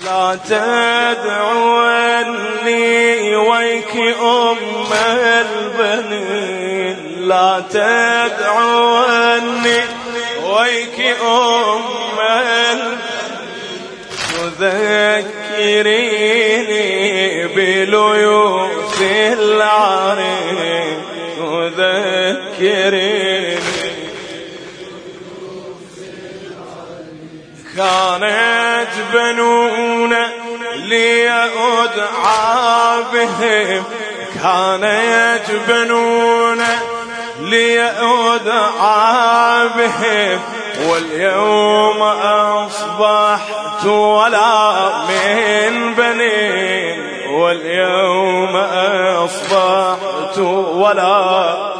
لا تدعوني ويك أم البنين، لا تدعوني ويك أم البنين، تذكريني بليوث العرين، تذكريني. كانت بنونا لي أدعى بهم، كانت بنونا لي أدعى بهم، واليوم أصبحت ولا من بنين، واليوم أصبحت ولا.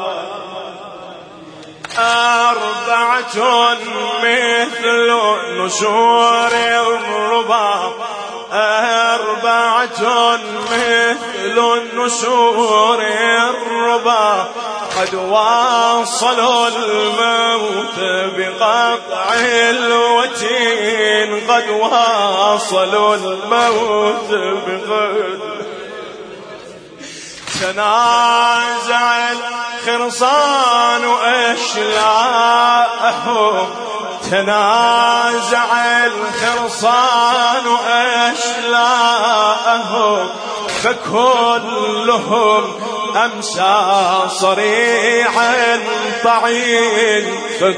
أربعة مثل نشور الربا، أربعة مثل النشور الربا، قد واصلوا الموت بقطع الوتين، قد واصلوا الموت بقطع. تنازع الخرصان أشلاءهم، تنازع الخرصان أشلاءهم، فكلهم أمسى صريعا طعين،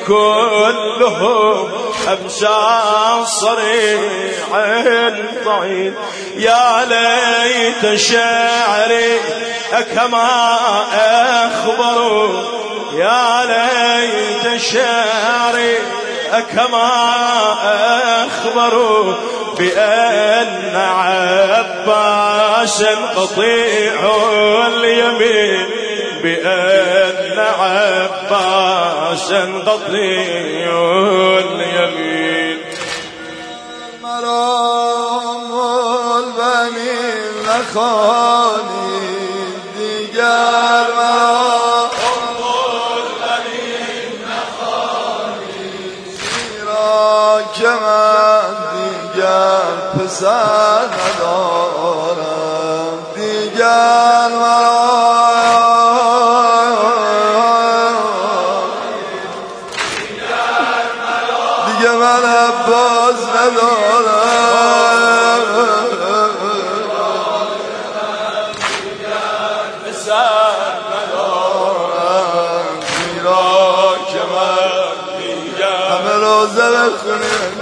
فكلهم أمسى صريعا طعين. يا ليت شعري كما أخبروا، يا ليت شعري كما أخبروا، بأن عباسا قطيع اليمين، بأن عباسا قطيع اليمين. مرام البنين لخاني دیگر، مرام البنین نخوانی، زیرا که من دیگر پسر ندارم، دیگر دیگر من عباس ندارم، پسر ندارم، زیرا که من دیگر. همه روزه بخونیم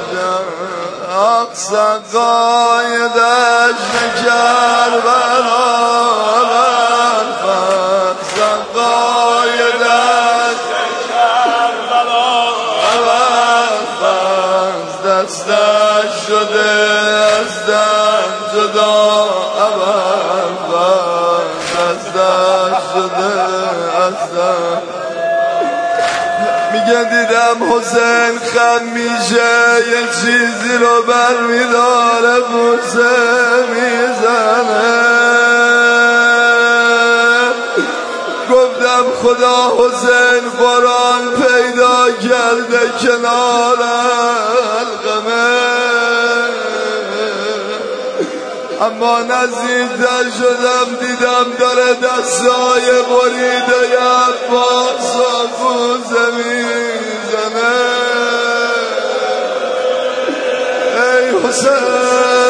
سقای دشت کربلا، سقای دشت کربلا، دستش شده از دم جدا، دستش شده از دم. میگه دیدم حسین خم میشه، یه چیزی رو بر میداره، بوسه میزنه. گفتم خدا حسین قرآن پیدا کرده کنار حلقمه، اما نزدیکتر شدم دیدم داره دستای بریده عباس و کوزه میزنه. ای حسین